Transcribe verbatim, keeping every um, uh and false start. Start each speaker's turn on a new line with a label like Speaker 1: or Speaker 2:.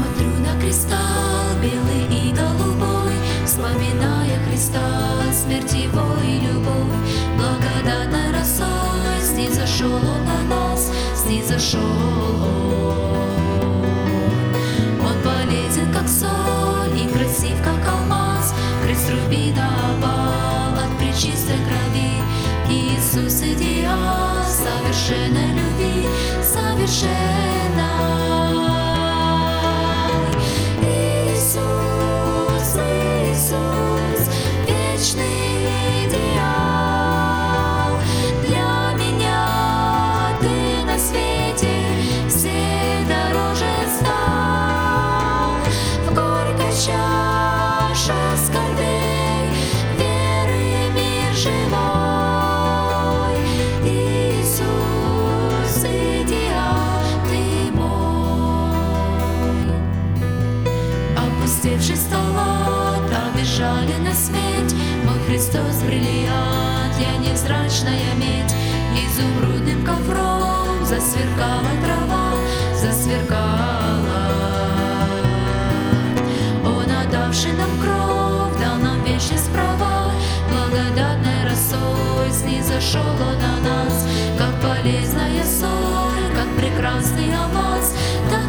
Speaker 1: смотрю на кристалл белый и голубой, вспоминая Христа, смерть Его и любовь. Благодатной росой снизошел Он на нас, снизошел Он. Он полезен, как соль, и красив, как алмаз. Крест рубина опал от пречистой крови. Иисус идеал совершенной любви, совершенной. Иисус, Иисус, вечный идеал. Для меня Ты на свете все дороже стал. В горькой чаше скорбей веры мир живой. Иисус, идеал Ты мой. Опустевший стола, обижали на смерть, мой Христос бриллиант, я невзрачная медь. Изумрудным ковром засверкала трава, засверкала. Он, отдавший нам кровь, дал нам вечность права. Благодатной росой снизошел Он на нас, как полезная соль, как прекрасный алмаз.